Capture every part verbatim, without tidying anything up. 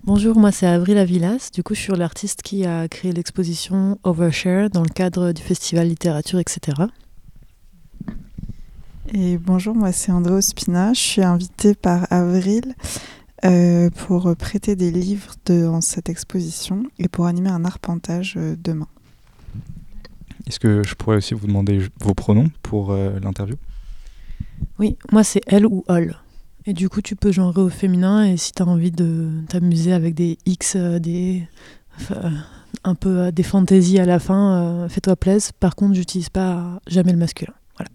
Bonjour, moi c'est Avril Avilas. Du coup, je suis l'artiste qui a créé l'exposition Overshare dans le cadre du festival littérature, et cetera. Et bonjour, moi c'est André Ospina. Je suis invitée par Avril euh, pour prêter des livres dans cette exposition et pour animer un arpentage euh, demain. Est-ce que je pourrais aussi vous demander vos pronoms pour euh, l'interview ? Oui, moi c'est elle ou ol. Et du coup, tu peux genrer au féminin et si tu as envie de t'amuser avec des X, euh, des, euh, un peu euh, des fantaisies à la fin, euh, fais-toi plaisir. Par contre, j'utilise pas jamais le masculin. Voilà.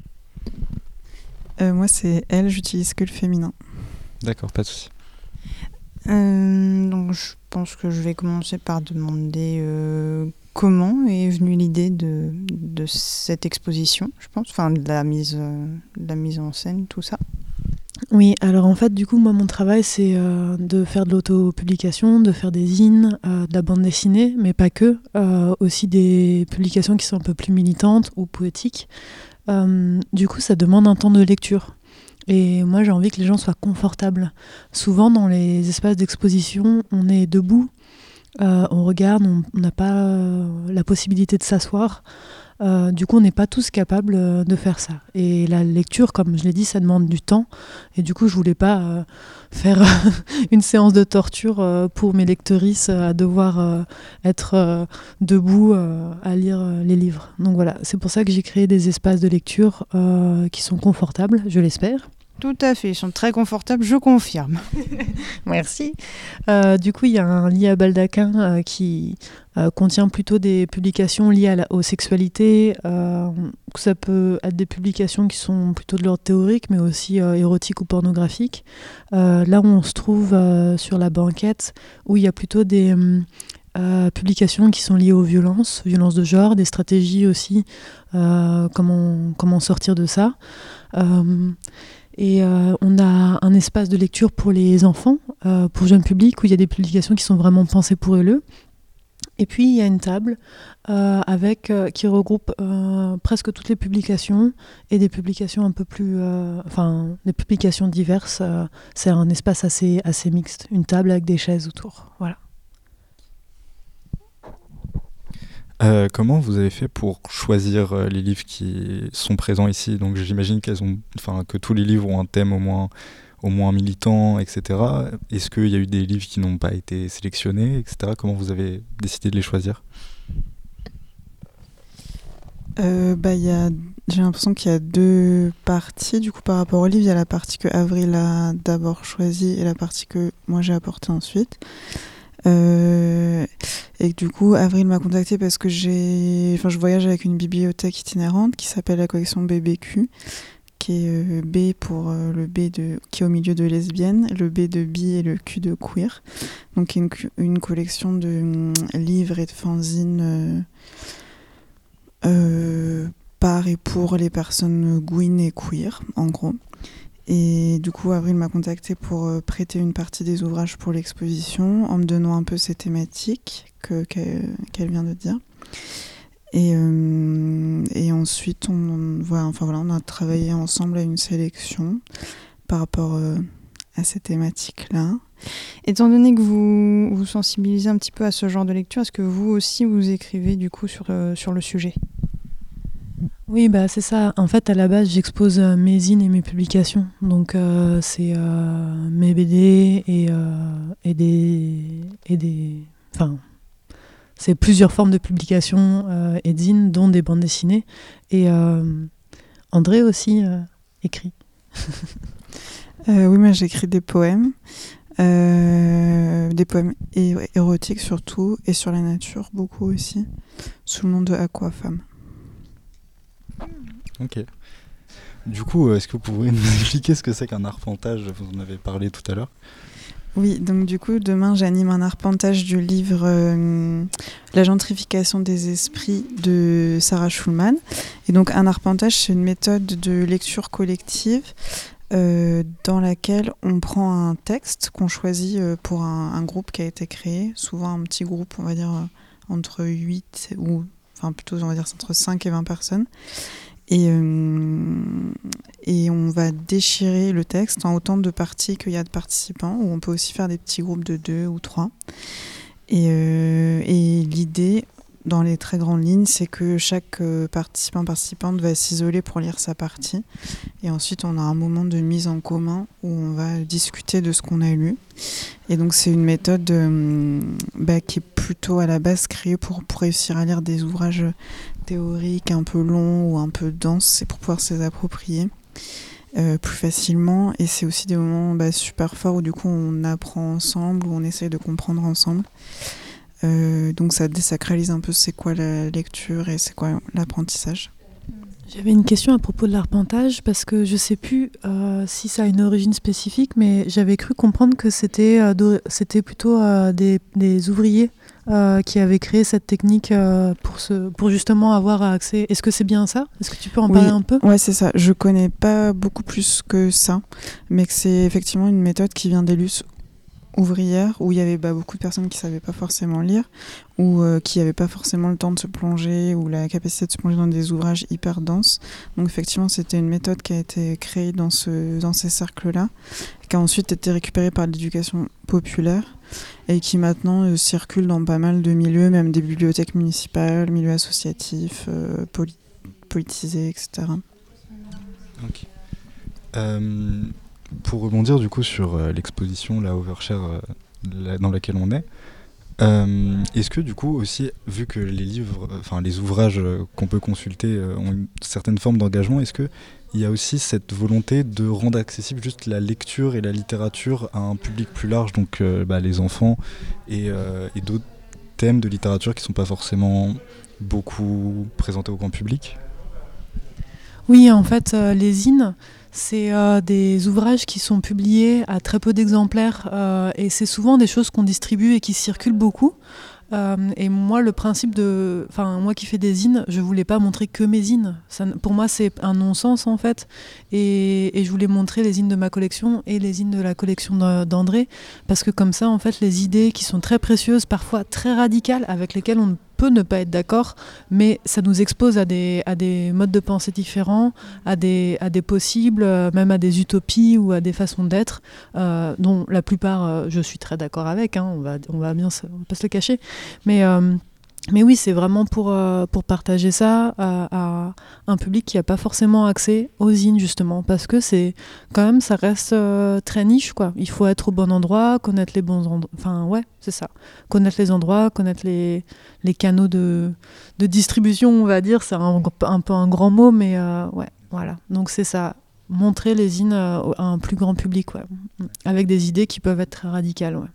Euh, moi c'est elle, j'utilise que le féminin. D'accord, pas de souci. Euh, donc je pense que je vais commencer par demander euh, comment est venue l'idée de, de cette exposition, je pense, enfin de la mise, euh, de la mise en scène, tout ça. Oui, alors en fait, du coup, moi, mon travail, c'est euh, de faire de l'auto-publication, de faire des zines, euh, de la bande dessinée, mais pas que, euh, aussi des publications qui sont un peu plus militantes ou poétiques. Euh, du coup, ça demande un temps de lecture. Et moi, j'ai envie que les gens soient confortables. Souvent, dans les espaces d'exposition, on est debout, euh, on regarde, on n'a pas euh, la possibilité de s'asseoir. Euh, du coup, on n'est pas tous capables euh, de faire ça. Et la lecture, comme je l'ai dit, ça demande du temps. Et du coup, je voulais pas euh, faire une séance de torture euh, pour mes lectrices euh, à devoir euh, être euh, debout euh, à lire euh, les livres. Donc voilà, c'est pour ça que j'ai créé des espaces de lecture euh, qui sont confortables, je l'espère. Tout à fait, ils sont très confortables, je confirme. Merci. Euh, du coup, il y a un lit à baldaquin euh, qui euh, contient plutôt des publications liées à la, aux sexualités. Euh, ça peut être des publications qui sont plutôt de l'ordre théorique, mais aussi euh, érotiques ou pornographiques. Euh, là où on se trouve euh, sur la banquette, où il y a plutôt des euh, publications qui sont liées aux violences, violences de genre, des stratégies aussi, euh, comment, comment sortir de ça. Euh, Et euh, on a un espace de lecture pour les enfants, euh, pour jeunes publics, où il y a des publications qui sont vraiment pensées pour eux. Et puis il y a une table euh, avec, euh, qui regroupe euh, presque toutes les publications et des publications un peu plus, euh, enfin des publications diverses. Euh, c'est un espace assez, assez mixte, une table avec des chaises autour. Voilà. Euh, comment vous avez fait pour choisir euh, les livres qui sont présents ici ? Donc j'imagine qu'elles ont, enfin, que tous les livres ont un thème au moins, au moins militant, et cetera. Est-ce qu'il y a eu des livres qui n'ont pas été sélectionnés, et cetera. Comment vous avez décidé de les choisir ? Euh, bah, y a, j'ai l'impression qu'il y a deux parties. Du coup, par rapport au livre, il y a la partie que Avril a d'abord choisie et la partie que moi j'ai apportée ensuite. Euh, et du coup, Avril m'a contactée parce que j'ai, enfin, je voyage avec une bibliothèque itinérante qui s'appelle la collection B B Q, qui est euh, B pour euh, le B de, qui est au milieu de lesbienne, le B de bi et le Q de queer. Donc, une, une collection de hum, livres et de fanzines euh, euh, par et pour les personnes gouines et queer, en gros. Et du coup, Avril m'a contactée pour euh, prêter une partie des ouvrages pour l'exposition, en me donnant un peu ces thématiques que, qu'elle, qu'elle vient de dire. Et, euh, et ensuite, on, voilà, enfin, voilà, on a travaillé ensemble à une sélection par rapport euh, à ces thématiques-là. Étant donné que vous vous sensibilisez un petit peu à ce genre de lecture, est-ce que vous aussi vous écrivez du coup sur, euh, sur le sujet ? Oui, bah, c'est ça. En fait, à la base, j'expose euh, mes zines et mes publications. Donc, euh, c'est euh, mes B D et, euh, et des... Et des enfin, c'est plusieurs formes de publications euh, et de zines, dont des bandes dessinées. Et euh, André aussi euh, écrit. euh, oui, moi j'écris des poèmes. Euh, des poèmes é- érotiques surtout, et sur la nature beaucoup aussi, sous le nom de Aquafemme. Ok. Du coup, est-ce que vous pourriez nous expliquer ce que c'est qu'un arpentage ? Vous en avez parlé tout à l'heure. Oui, donc du coup, demain, j'anime un arpentage du livre euh, La gentrification des esprits de Sarah Schulman. Et donc, un arpentage, c'est une méthode de lecture collective euh, dans laquelle on prend un texte qu'on choisit euh, pour un, un groupe qui a été créé, souvent un petit groupe, on va dire, euh, entre huit ou, enfin plutôt, on va dire, entre cinq et vingt personnes. Et, euh, et on va déchirer le texte en autant de parties qu'il y a de participants, ou on peut aussi faire des petits groupes de deux ou trois. Et, euh, et l'idée, dans les très grandes lignes, c'est que chaque euh, participant, participante va s'isoler pour lire sa partie. Et ensuite, on a un moment de mise en commun où on va discuter de ce qu'on a lu. Et donc, c'est une méthode euh, bah, qui est plutôt à la base créée pour, pour réussir à lire des ouvrages théoriques un peu longs ou un peu denses, et pour pouvoir se les approprier euh, plus facilement. Et c'est aussi des moments bah, super forts où du coup, on apprend ensemble, où on essaye de comprendre ensemble. Euh, donc ça désacralise un peu c'est quoi la lecture et c'est quoi l'apprentissage. J'avais une question à propos de l'arpentage, parce que je ne sais plus euh, si ça a une origine spécifique, mais j'avais cru comprendre que c'était, euh, c'était plutôt euh, des, des ouvriers euh, qui avaient créé cette technique euh, pour, ce, pour justement avoir accès. Est-ce que c'est bien ça ? Est-ce que tu peux en Oui, parler un peu ? Ouais, c'est ça. Je ne connais pas beaucoup plus que ça, mais que c'est effectivement une méthode qui vient des luttes ouvrière, où il y avait bah, beaucoup de personnes qui ne savaient pas forcément lire, ou euh, qui n'avaient pas forcément le temps de se plonger, ou la capacité de se plonger dans des ouvrages hyper denses. Donc effectivement, c'était une méthode qui a été créée dans, ce, dans ces cercles-là, qui a ensuite été récupérée par l'éducation populaire, et qui maintenant euh, circule dans pas mal de milieux, même des bibliothèques municipales, milieux associatifs, euh, poli- politisés, et cetera. Ok. Euh... Pour rebondir du coup sur euh, l'exposition, la Overshare euh, la, dans laquelle on est, euh, est-ce que du coup aussi, vu que les livres, enfin euh, les ouvrages euh, qu'on peut consulter euh, ont une certaine forme d'engagement, est-ce que il y a aussi cette volonté de rendre accessible juste la lecture et la littérature à un public plus large, donc euh, bah, les enfants et, euh, et d'autres thèmes de littérature qui ne sont pas forcément beaucoup présentés au grand public ? Oui, en fait, euh, les zines, c'est euh, des ouvrages qui sont publiés à très peu d'exemplaires euh, et c'est souvent des choses qu'on distribue et qui circulent beaucoup. Euh, et moi, le principe de... Enfin, moi qui fais des zines, je voulais pas montrer que mes zines. Ça, pour moi, c'est un non-sens, en fait. Et, et je voulais montrer les zines de ma collection et les zines de la collection d'André. Parce que comme ça, en fait, les idées qui sont très précieuses, parfois très radicales, avec lesquelles on peut ne pas être d'accord, mais ça nous expose à des, à des modes de pensée différents, à des, à des possibles, euh, même à des utopies ou à des façons d'être, euh, dont la plupart, euh, je suis très d'accord avec, hein, on va, on va bien se, on va pas se le cacher. Mais, euh, mais oui, c'est vraiment pour, euh, pour partager ça à, à un public qui n'a pas forcément accès aux zines, justement, parce que c'est quand même, ça reste euh, très niche, quoi. Il faut être au bon endroit, connaître les bons endroits, enfin ouais, c'est ça. Connaître les endroits, connaître les, les canaux de, de distribution, on va dire, c'est un, un peu un grand mot, mais euh, ouais, voilà. Donc c'est ça, montrer les zines à un plus grand public, ouais, avec des idées qui peuvent être très radicales, ouais.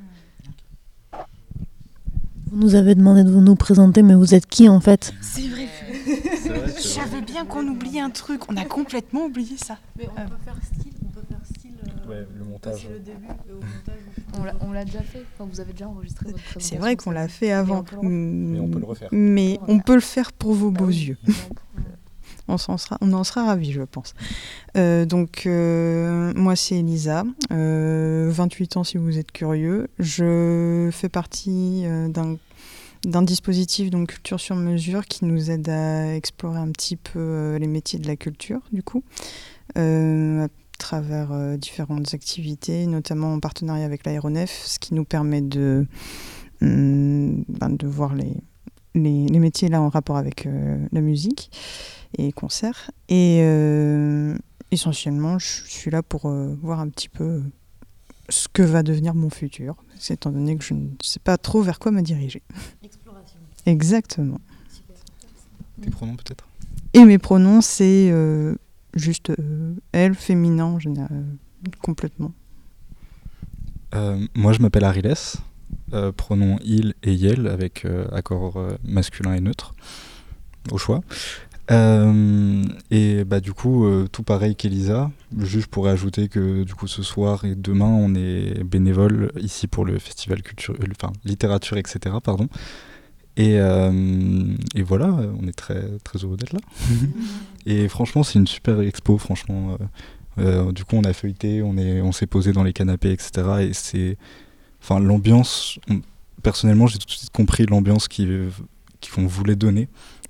Vous nous avez demandé de vous nous présenter, mais vous êtes qui en fait ? C'est vrai. Je savais bien qu'on oubliait un truc. On a complètement oublié ça. Mais on peut faire style, on peut faire style. Euh, ouais, le montage. le début, et au montage. On l'a, on l'a déjà fait. Enfin, vous avez déjà enregistré votre présentation. C'est vrai qu'on l'a fait avant. Mais on peut le refaire. Mais on peut le faire pour vos beaux Ah oui. yeux. On, s'en sera, on en sera ravis, je pense. Euh, donc, euh, moi, c'est Elisa, euh, vingt-huit ans si vous êtes curieux. Je fais partie euh, d'un, d'un dispositif, donc Culture sur mesure, qui nous aide à explorer un petit peu euh, les métiers de la culture, du coup, euh, à travers euh, différentes activités, notamment en partenariat avec l'aéronef, ce qui nous permet de, hum, ben, de voir les, les, les métiers là en rapport avec euh, la musique et concerts. Et euh, essentiellement, je suis là pour euh, voir un petit peu ce que va devenir mon futur, étant donné que je ne sais pas trop vers quoi me diriger. Exploration. Exactement. Tes pronoms peut-être ? Et mes pronoms, c'est euh, juste euh, elle, féminin en général, euh, complètement. Euh, moi je m'appelle Ariles, euh, pronoms il et yel avec euh, accord euh, masculin et neutre, au choix. Euh, et bah du coup euh, tout pareil qu'Elisa, juste pour ajouter que du coup ce soir et demain on est bénévole ici pour le festival culture, euh, enfin littérature et cetera pardon. Et, euh, et voilà, on est très très heureux d'être là. Et franchement c'est une super expo, franchement. Euh, euh, du coup on a feuilleté, on est on s'est posé dans les canapés et cetera. Et c'est, enfin l'ambiance, on, personnellement j'ai tout de suite compris l'ambiance qui qu'on voulait donner.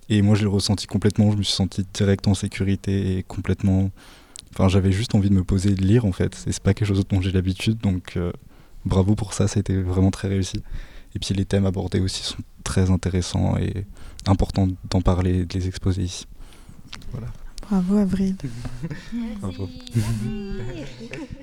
Et moi, je l'ai ressenti complètement. Je me suis senti direct en sécurité et complètement. Enfin, j'avais juste envie de me poser et de lire en fait. Et c'est pas quelque chose dont j'ai l'habitude, donc euh, bravo pour ça. Ça a été vraiment très réussi. Et puis les thèmes abordés aussi sont très intéressants et importants d'en parler et de les exposer ici. Voilà. Bravo Avril. Bravo.